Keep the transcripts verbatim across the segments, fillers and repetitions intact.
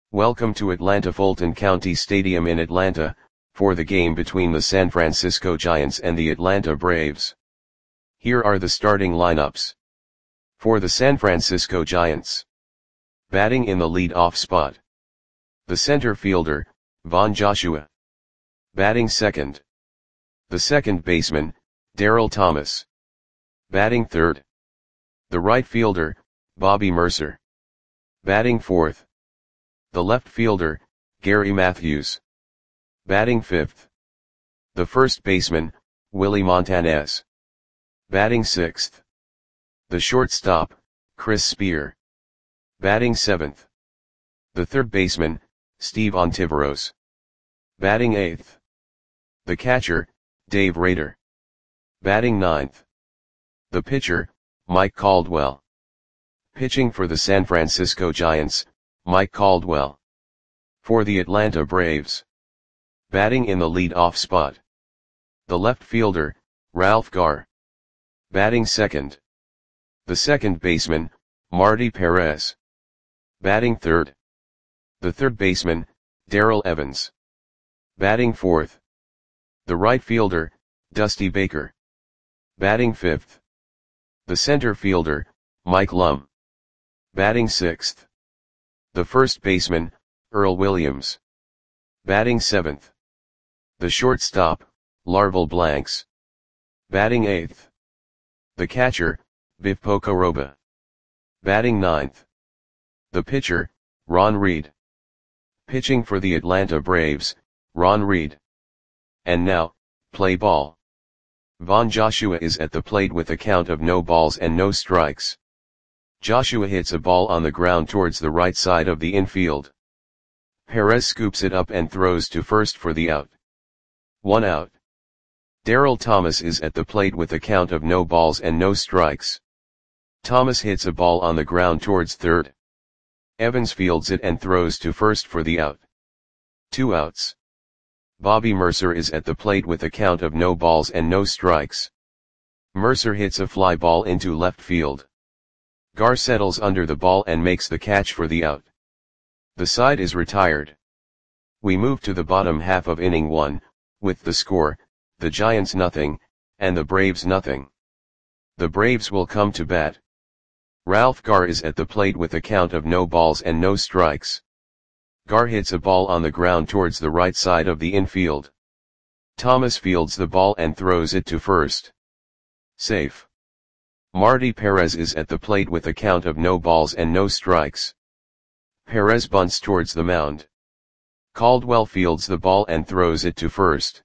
Welcome to Atlanta Fulton County Stadium in Atlanta, for the game between the San Francisco Giants and the Atlanta Braves. Here are the starting lineups. For the San Francisco Giants. Batting in the lead-off spot. The center fielder, Von Joshua. Batting second. The second baseman, Darryl Thomas. Batting third. The right fielder, Bobby Murcer. Batting fourth. The left fielder, Gary Matthews. Batting fifth. The first baseman, Willie Montanez. Batting sixth. The shortstop, Chris Spear. Batting seventh. The third baseman, Steve Ontiveros. Batting eighth. The catcher, Dave Rader. Batting ninth. The pitcher, Mike Caldwell. Pitching for the San Francisco Giants, Mike Caldwell. For the Atlanta Braves. Batting in the lead-off spot. The left fielder, Ralph Garr. Batting second. The second baseman, Marty Perez. Batting third. The third baseman, Darrell Evans. Batting fourth. The right fielder, Dusty Baker. Batting fifth. The center fielder, Mike Lum. Batting sixth. The first baseman, Earl Williams. Batting seventh. The shortstop, Larval Blanks. Batting eighth. The catcher, Biff Pocoroba. Batting ninth. The pitcher, Ron Reed. Pitching for the Atlanta Braves, Ron Reed. And now, play ball. Von Joshua is at the plate with a count of no balls and no strikes. Joshua hits a ball on the ground towards the right side of the infield. Perez scoops it up and throws to first for the out. One out. Darryl Thomas is at the plate with a count of no balls and no strikes. Thomas hits a ball on the ground towards third. Evans fields it and throws to first for the out. Two outs. Bobby Murcer is at the plate with a count of no balls and no strikes. Murcer hits a fly ball into left field. Garr settles under the ball and makes the catch for the out. The side is retired. We move to the bottom half of inning one, with the score, the Giants nothing, and the Braves nothing. The Braves will come to bat. Ralph Garr is at the plate with a count of no balls and no strikes. Garr hits a ball on the ground towards the right side of the infield. Thomas fields the ball and throws it to first. Safe. Marty Perez is at the plate with a count of no balls and no strikes. Perez bunts towards the mound. Caldwell fields the ball and throws it to first.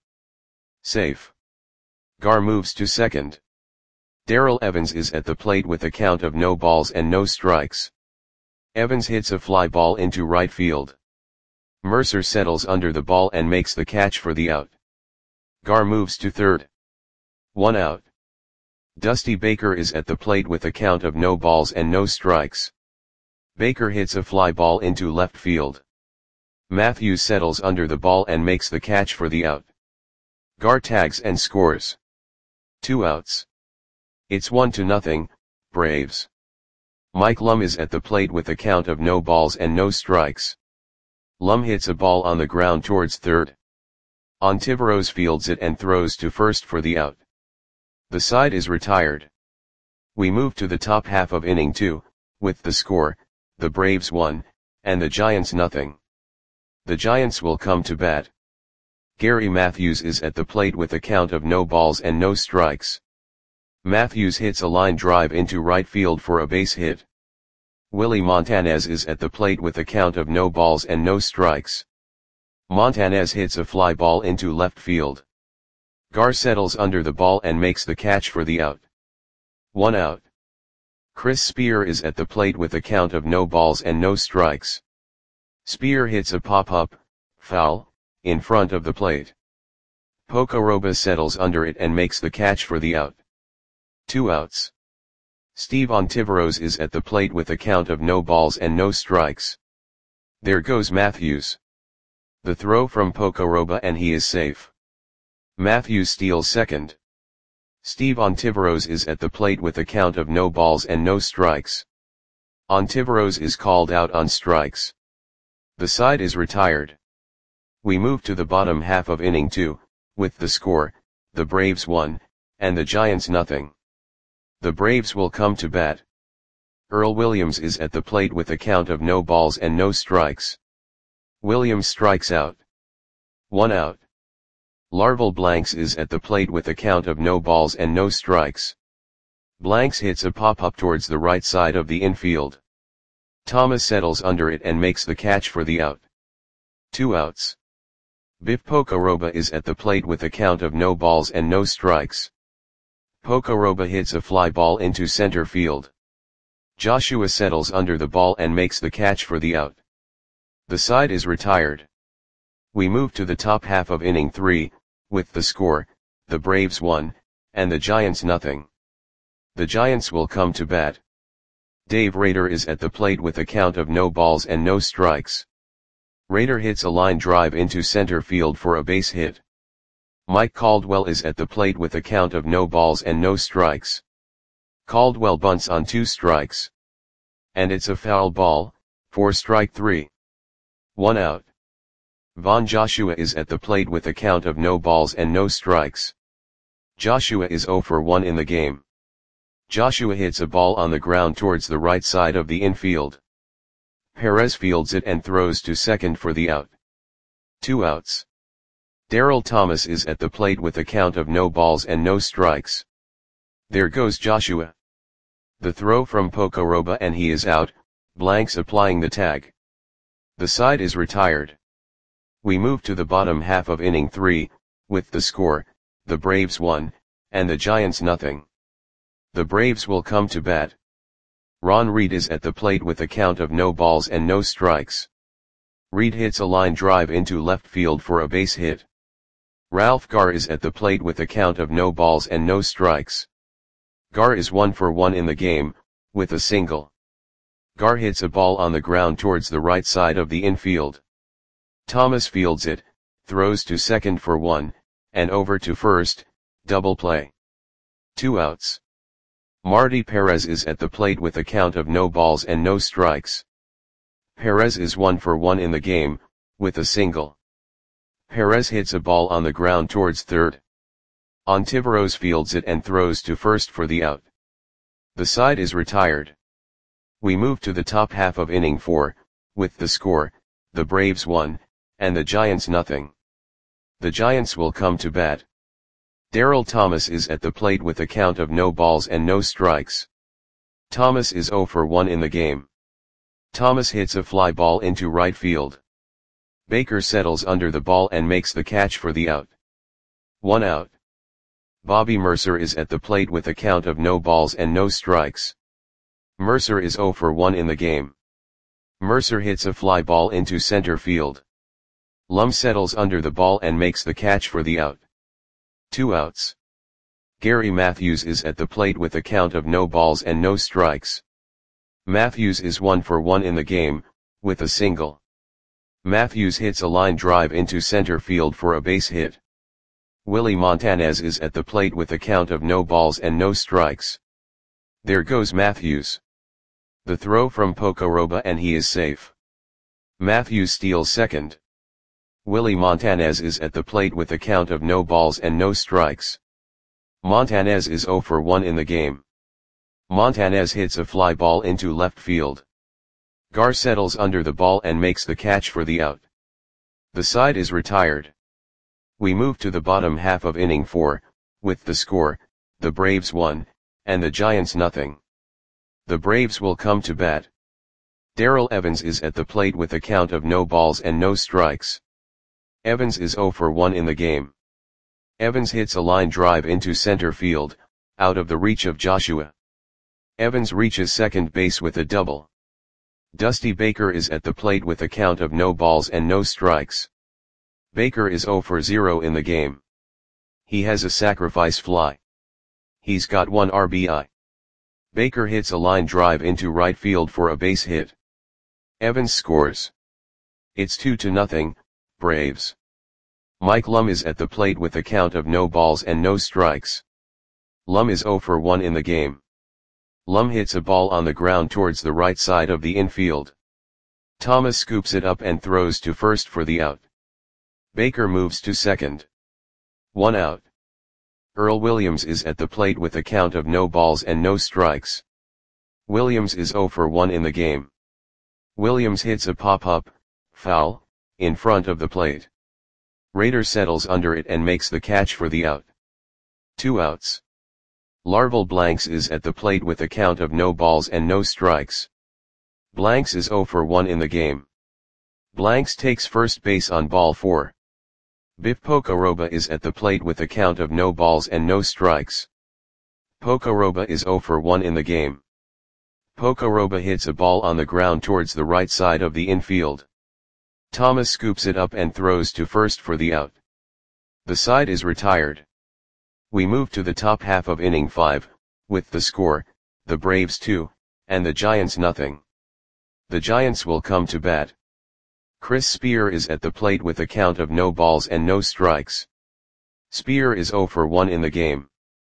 Safe. Garr moves to second. Darrell Evans is at the plate with a count of no balls and no strikes. Evans hits a fly ball into right field. Murcer settles under the ball and makes the catch for the out. Garr moves to third. One out. Dusty Baker is at the plate with a count of no balls and no strikes. Baker hits a fly ball into left field. Matthews settles under the ball and makes the catch for the out. Garr tags and scores. Two outs. It's one to nothing, Braves. Mike Lum is at the plate with a count of no balls and no strikes. Lum hits a ball on the ground towards third. Ontiveros fields it and throws to first for the out. The side is retired. We move to the top half of inning two, with the score, the Braves one, and the Giants nothing. The Giants will come to bat. Gary Matthews is at the plate with a count of no balls and no strikes. Matthews hits a line drive into right field for a base hit. Willie Montanez is at the plate with a count of no balls and no strikes. Montanez hits a fly ball into left field. Garr settles under the ball and makes the catch for the out. One out. Chris Spear is at the plate with a count of no balls and no strikes. Spear hits a pop-up, foul, in front of the plate. Pocoroba settles under it and makes the catch for the out. Two outs. Steve Ontiveros is at the plate with a count of no balls and no strikes. There goes Matthews. The throw from Pocoroba and he is safe. Matthews steals second. Steve Ontiveros is at the plate with a count of no balls and no strikes. Ontiveros is called out on strikes. The side is retired. We move to the bottom half of inning two, with the score, the Braves one, and the Giants nothing. The Braves will come to bat. Earl Williams is at the plate with a count of no balls and no strikes. Williams strikes out. One out. Larval Blanks is at the plate with a count of no balls and no strikes. Blanks hits a pop-up towards the right side of the infield. Thomas settles under it and makes the catch for the out. Two outs. Biff Pocoroba is at the plate with a count of no balls and no strikes. Pocoroba hits a fly ball into center field. Joshua settles under the ball and makes the catch for the out. The side is retired. We move to the top half of inning three, with the score, the Braves one, and the Giants nothing. The Giants will come to bat. Dave Rader is at the plate with a count of no balls and no strikes. Rader hits a line drive into center field for a base hit. Mike Caldwell is at the plate with a count of no balls and no strikes. Caldwell bunts on two strikes. And it's a foul ball, for strike three. One out. Von Joshua is at the plate with a count of no balls and no strikes. Joshua is zero for one in the game. Joshua hits a ball on the ground towards the right side of the infield. Perez fields it and throws to second for the out. Two outs. Darrell Thomas is at the plate with a count of no balls and no strikes. There goes Joshua. The throw from Pocoroba and he is out, Blanks applying the tag. The side is retired. We move to the bottom half of inning three, with the score, the Braves one, and the Giants nothing. The Braves will come to bat. Ron Reed is at the plate with a count of no balls and no strikes. Reed hits a line drive into left field for a base hit. Ralph Garr is at the plate with a count of no balls and no strikes. Garr is one for one in the game, with a single. Garr hits a ball on the ground towards the right side of the infield. Thomas fields it, throws to second for one, and over to first, double play. Two outs. Marty Perez is at the plate with a count of no balls and no strikes. Perez is one for one in the game, with a single. Perez hits a ball on the ground towards third. Ontiveros fields it and throws to first for the out. The side is retired. We move to the top half of inning four, with the score, the Braves one, and the Giants nothing. The Giants will come to bat. Darrell Thomas is at the plate with a count of no balls and no strikes. Thomas is zero for one in the game. Thomas hits a fly ball into right field. Baker settles under the ball and makes the catch for the out. One out. Bobby Mercer is at the plate with a count of no balls and no strikes. Mercer is zero for one in the game. Mercer hits a fly ball into center field. Lum settles under the ball and makes the catch for the out. Two outs. Gary Matthews is at the plate with a count of no balls and no strikes. Matthews is one for one in the game, with a single. Matthews hits a line drive into center field for a base hit. Willie Montanez is at the plate with a count of no balls and no strikes. There goes Matthews. The throw from Pocoroba and he is safe. Matthews steals second. Willie Montanez is at the plate with a count of no balls and no strikes. Montanez is zero for one in the game. Montanez hits a fly ball into left field. Garr settles under the ball and makes the catch for the out. The side is retired. We move to the bottom half of inning four, with the score, the Braves one, and the Giants nothing. The Braves will come to bat. Darrell Evans is at the plate with a count of no balls and no strikes. Evans is zero for one in the game. Evans hits a line drive into center field, out of the reach of Joshua. Evans reaches second base with a double. Dusty Baker is at the plate with a count of no balls and no strikes. Baker is zero for zero in the game. He has a sacrifice fly. He's got one R B I. Baker hits a line drive into right field for a base hit. Evans scores. It's two to nothing, Braves. Mike Lum is at the plate with a count of no balls and no strikes. Lum is zero for one in the game. Lum hits a ball on the ground towards the right side of the infield. Thomas scoops it up and throws to first for the out. Baker moves to second. One out. Earl Williams is at the plate with a count of no balls and no strikes. Williams is oh for one in the game. Williams hits a pop-up, foul, in front of the plate. Rader settles under it and makes the catch for the out. Two outs. Larval Blanks is at the plate with a count of no balls and no strikes. Blanks is oh for one in the game. Blanks takes first base on ball four. Biff Pocoroba is at the plate with a count of no balls and no strikes. Pocoroba is oh for one in the game. Pocoroba hits a ball on the ground towards the right side of the infield. Thomas scoops it up and throws to first for the out. The side is retired. We move to the top half of inning five, with the score, the Braves two, and the Giants nothing. The Giants will come to bat. Chris Spear is at the plate with a count of no balls and no strikes. Spear is oh for one in the game.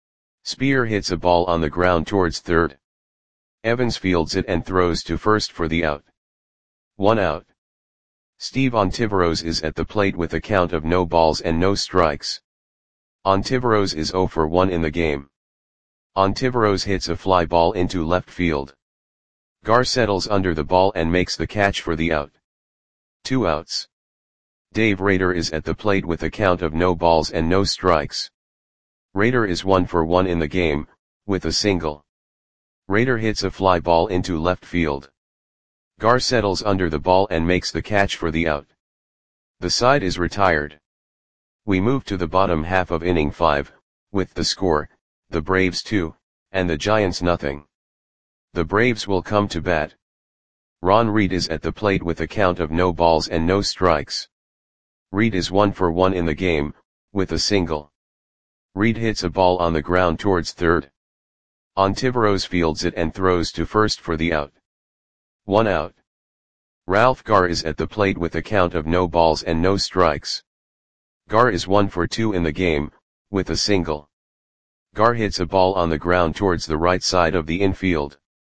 Spear hits a ball on the ground towards third. Evans fields it and throws to first for the out. One out. Steve Ontiveros is at the plate with a count of no balls and no strikes. Ontiveros is oh for one in the game. Ontiveros hits a fly ball into left field. Gar settles under the ball and makes the catch for the out. Two outs. Dave Rader is at the plate with a count of no balls and no strikes. Rader is one for one in the game, with a single. Rader hits a fly ball into left field. Gar settles under the ball and makes the catch for the out. The side is retired. We move to the bottom half of inning five, with the score, the Braves two, and the Giants nothing. The Braves will come to bat. Ron Reed is at the plate with a count of no balls and no strikes. Reed is one for one in the game, with a single. Reed hits a ball on the ground towards third. Ontiveros fields it and throws to first for the out. One out. Ralph Gar is at the plate with a count of no balls and no strikes. Gar is one for two in the game, with a single. Gar hits a ball on the ground towards the right side of the infield.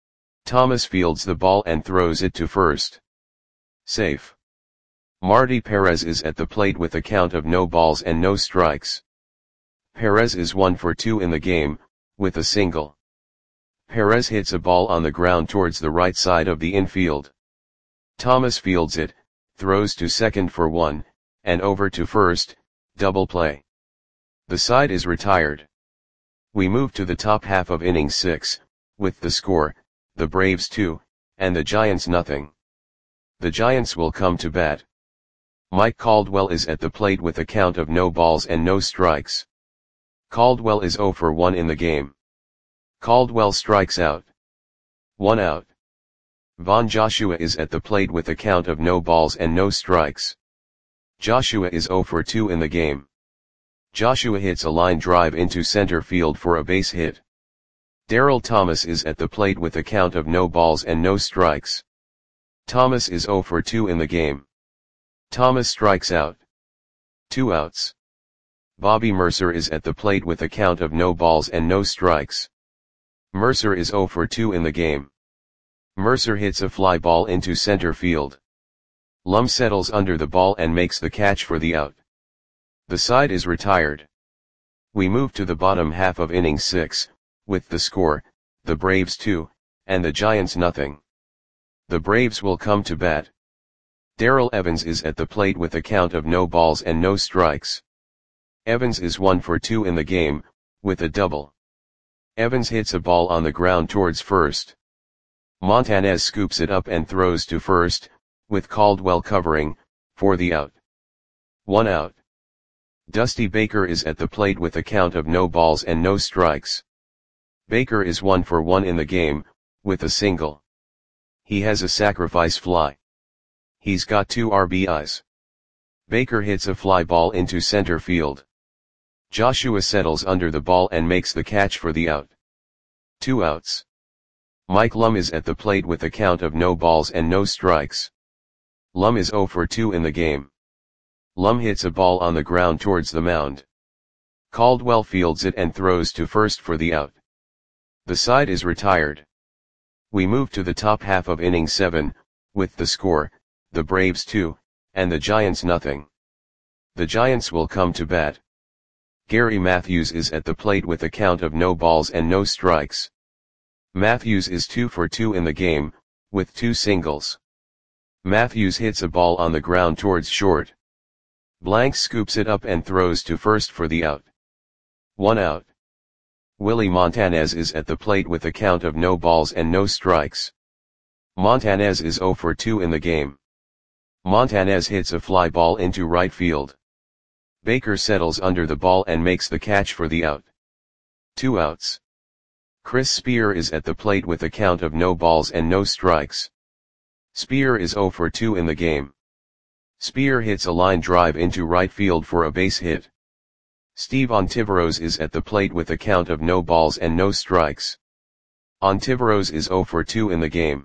Thomas fields the ball and throws it to first. Safe. Marty Perez is at the plate with a count of no balls and no strikes. Perez is one for two in the game, with a single. Perez hits a ball on the ground towards the right side of the infield. Thomas fields it, throws to second for one, and over to first, double play. The side is retired. We move to the top half of inning six, with the score, the Braves two, and the Giants nothing. The Giants will come to bat. Mike Caldwell is at the plate with a count of no balls and no strikes. Caldwell is oh for one in the game. Caldwell strikes out. One out. Von Joshua is at the plate with a count of no balls and no strikes. Joshua is oh for two in the game. Joshua hits a line drive into center field for a base hit. Darryl Thomas is at the plate with a count of no balls and no strikes. Thomas is oh for two in the game. Thomas strikes out. Two outs. Bobby Mercer is at the plate with a count of no balls and no strikes. Mercer is oh for two in the game. Mercer hits a fly ball into center field. Lum settles under the ball and makes the catch for the out. The side is retired. We move to the bottom half of inning six, with the score, the Braves two, and the Giants nothing. The Braves will come to bat. Darrell Evans is at the plate with a count of no balls and no strikes. Evans is one for two in the game, with a double. Evans hits a ball on the ground towards first. Montanez scoops it up and throws to first, with Caldwell covering, for the out. One out. Dusty Baker is at the plate with a count of no balls and no strikes. Baker is one for one in the game, with a single. He has a sacrifice fly. He's got two R B Is. Baker hits a fly ball into center field. Joshua settles under the ball and makes the catch for the out. Two outs. Mike Lum is at the plate with a count of no balls and no strikes. Lum is oh for two in the game. Lum hits a ball on the ground towards the mound. Caldwell fields it and throws to first for the out. The side is retired. We move to the top half of inning seven, with the score, the Braves two, and the Giants nothing. The Giants will come to bat. Gary Matthews is at the plate with a count of no balls and no strikes. Matthews is two for two in the game, with two singles. Matthews hits a ball on the ground towards short. Blanks scoops it up and throws to first for the out. One out. Willie Montanez is at the plate with a count of no balls and no strikes. Montanez is zero for two in the game. Montanez hits a fly ball into right field. Baker settles under the ball and makes the catch for the out. Two outs. Chris Spear is at the plate with a count of no balls and no strikes. Spear is zero for two in the game. Spear hits a line drive into right field for a base hit. Steve Ontiveros is at the plate with a count of no balls and no strikes. Ontiveros is zero for two in the game.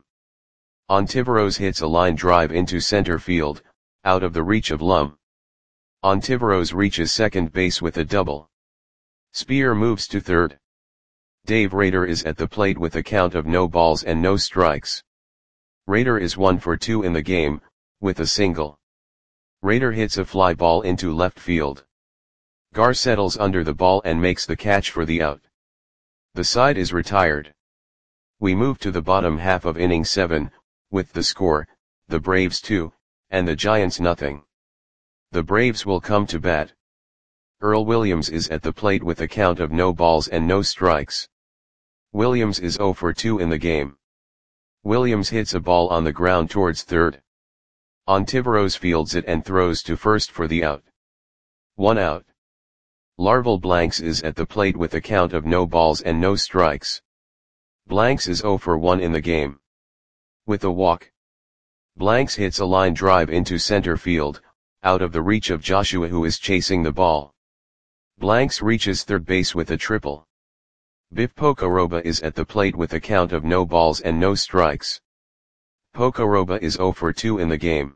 Ontiveros hits a line drive into center field, out of the reach of Lum. Ontiveros reaches second base with a double. Spear moves to third. Dave Rader is at the plate with a count of no balls and no strikes. Rader is one for two in the game, with a single. Rader hits a fly ball into left field. Gar settles under the ball and makes the catch for the out. The side is retired. We move to the bottom half of inning seven, with the score, the Braves two, and the Giants nothing. The Braves will come to bat. Earl Williams is at the plate with a count of no balls and no strikes. Williams is zero for two in the game. Williams hits a ball on the ground towards third. Ontiveros fields it and throws to first for the out. One out. Larval Blanks is at the plate with a count of no balls and no strikes. Blanks is zero for one in the game. With a walk. Blanks hits a line drive into center field, out of the reach of Joshua who is chasing the ball. Blanks reaches third base with a triple. Biff Pocoroba is at the plate with a count of no balls and no strikes. Pocoroba is zero for two in the game.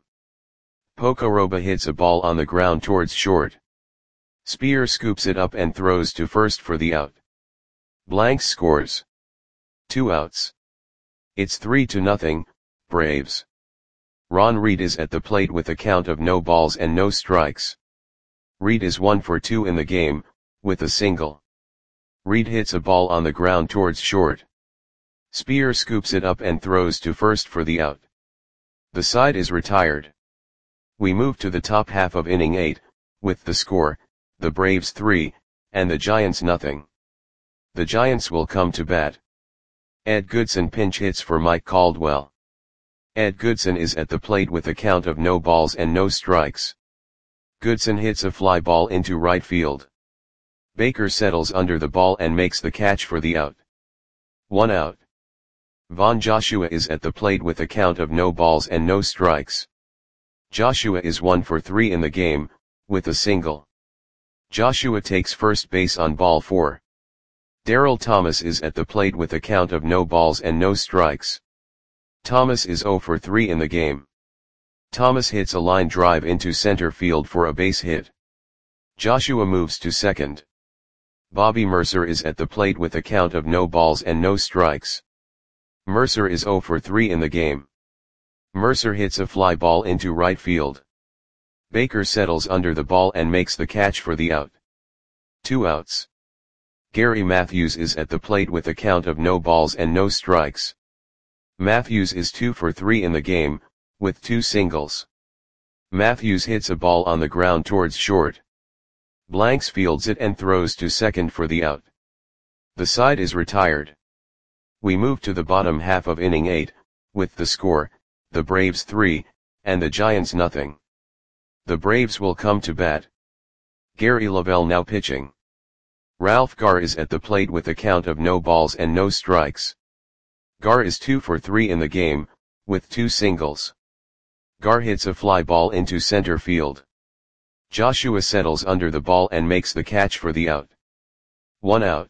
Pocoroba hits a ball on the ground towards short. Spear scoops it up and throws to first for the out. Blanks scores. Two outs. It's three to nothing, Braves. Ron Reed is at the plate with a count of no balls and no strikes. Reed is one for two in the game, with a single. Reed hits a ball on the ground towards short. Spear scoops it up and throws to first for the out. The side is retired. We move to the top half of inning eight, with the score, the Braves three, and the Giants nothing. The Giants will come to bat. Ed Goodson pinch hits for Mike Caldwell. Ed Goodson is at the plate with a count of no balls and no strikes. Goodson hits a fly ball into right field. Baker settles under the ball and makes the catch for the out. One out. Von Joshua is at the plate with a count of no balls and no strikes. Joshua is one for three in the game, with a single. Joshua takes first base on ball four. Darryl Thomas is at the plate with a count of no balls and no strikes. Thomas is zero for three in the game. Thomas hits a line drive into center field for a base hit. Joshua moves to second. Bobby Mercer is at the plate with a count of no balls and no strikes. Mercer is zero for three in the game. Mercer hits a fly ball into right field. Baker settles under the ball and makes the catch for the out. Two outs. Gary Matthews is at the plate with a count of no balls and no strikes. Matthews is two for three in the game, with two singles. Matthews hits a ball on the ground towards short. Blanks fields it and throws to second for the out. The side is retired. We move to the bottom half of inning eight, with the score, the Braves three, and the Giants nothing. The Braves will come to bat. Gary Lavelle now pitching. Ralph Gar is at the plate with a count of no balls and no strikes. Gar is two for three in the game, with two singles. Gar hits a fly ball into center field. Joshua settles under the ball and makes the catch for the out. One out.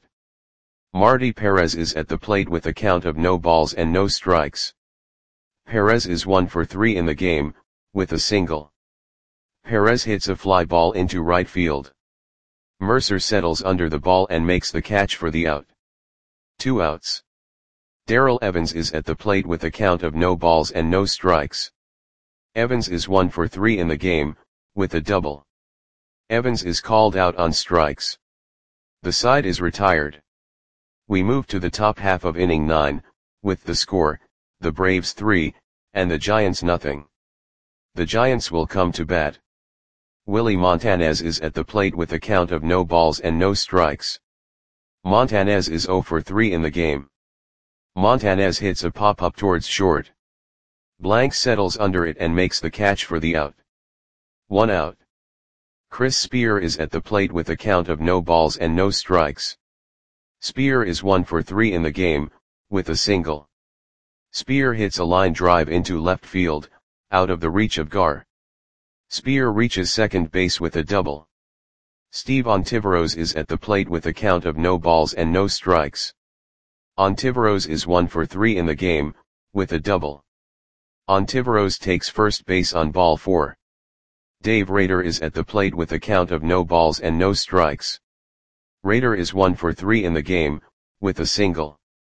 Marty Perez is at the plate with a count of no balls and no strikes. Perez is one for three in the game, with a single. Perez hits a fly ball into right field. Mercer settles under the ball and makes the catch for the out. Two outs. Darrell Evans is at the plate with a count of no balls and no strikes. Evans is one for three in the game, with a double. Evans is called out on strikes. The side is retired. We move to the top half of inning nine, with the score, the Braves three, and the Giants nothing. The Giants will come to bat. Willie Montanez is at the plate with a count of no balls and no strikes. Montanez is zero for three in the game. Montanez hits a pop-up towards short. Blank settles under it and makes the catch for the out. One out. Chris Spear is at the plate with a count of no balls and no strikes. Spear is one for three in the game, with a single. Spear hits a line drive into left field, out of the reach of Gar. Spear reaches second base with a double. Steve Ontiveros is at the plate with a count of no balls and no strikes. Ontiveros is one for three in the game, with a double. Ontiveros takes first base on ball four. Dave Rader is at the plate with a count of no balls and no strikes. Rader is one for three in the game, with a single.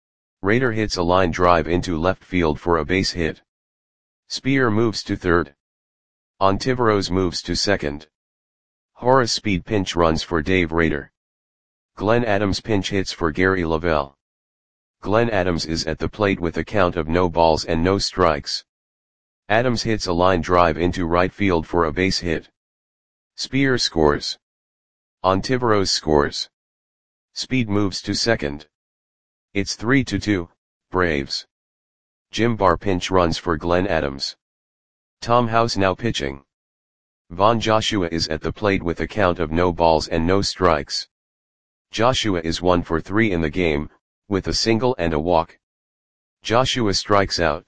Rader hits a line drive into left field for a base hit. Spear moves to third. Ontiveros moves to second. Horace Speed pinch runs for Dave Rader. Glenn Adams pinch hits for Gary Lavelle. Glenn Adams is at the plate with a count of no balls and no strikes. Adams hits a line drive into right field for a base hit. Spear scores. Ontiveros scores. Speed moves to second. It's three to two, Braves. Jim Barr pinch runs for Glenn Adams. Tom House now pitching. Von Joshua is at the plate with a count of no balls and no strikes. Joshua is one for three in the game, with a single and a walk. Joshua strikes out.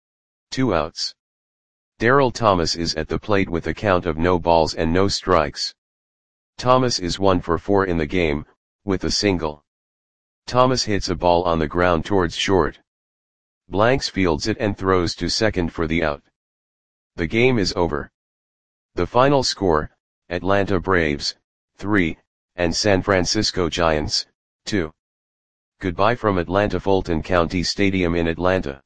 Two outs. Darryl Thomas is at the plate with a count of no balls and no strikes. Thomas is one for four in the game, with a single. Thomas hits a ball on the ground towards short. Blanks fields it and throws to second for the out. The game is over. The final score, Atlanta Braves, three, and San Francisco Giants, two. Goodbye from Atlanta Fulton County Stadium in Atlanta.